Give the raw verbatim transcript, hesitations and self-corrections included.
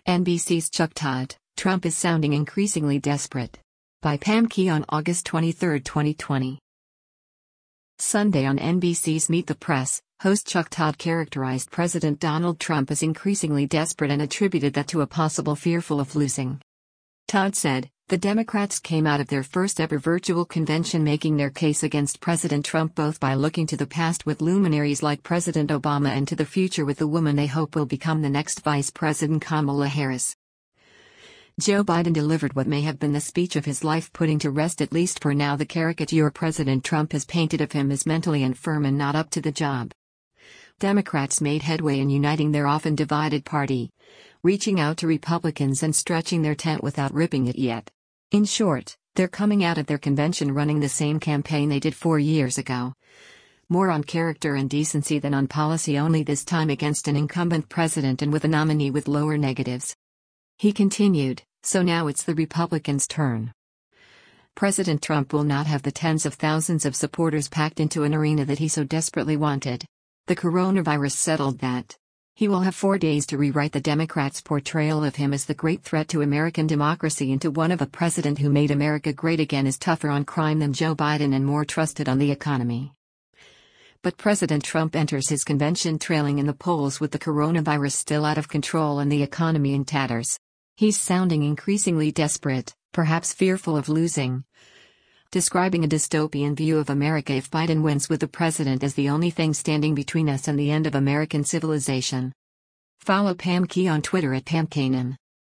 N B C's Chuck Todd, Trump is sounding increasingly desperate. By Pam Key on August twenty-third, twenty twenty. Sunday on N B C's Meet the Press, host Chuck Todd characterized President Donald Trump as increasingly desperate and attributed that to a possible fearful of losing. Todd said, "The Democrats came out of their first ever virtual convention making their case against President Trump both by looking to the past with luminaries like President Obama and to the future with the woman they hope will become the next Vice President, Kamala Harris." Joe Biden delivered what may have been the speech of his life, putting to rest at least for now the caricature President Trump has painted of him as mentally infirm and not up to the job. Democrats made headway in uniting their often divided party, reaching out to Republicans and stretching their tent without ripping it yet. In short, they're coming out of their convention running the same campaign they did four years ago. More on character and decency than on policy, only this time against an incumbent president and with a nominee with lower negatives. He continued, "So now it's the Republicans' turn. President Trump will not have the tens of thousands of supporters packed into an arena that he so desperately wanted. The coronavirus settled that. He will have four days to rewrite the Democrats' portrayal of him as the great threat to American democracy into one of a president who made America great again, is tougher on crime than Joe Biden and more trusted on the economy." But President Trump enters his convention trailing in the polls with the coronavirus still out of control and the economy in tatters. He's sounding increasingly desperate, perhaps fearful of losing. Describing a dystopian view of America if Biden wins, with the president as the only thing standing between us and the end of American civilization. Follow Pam Key on Twitter at Pam Kanan.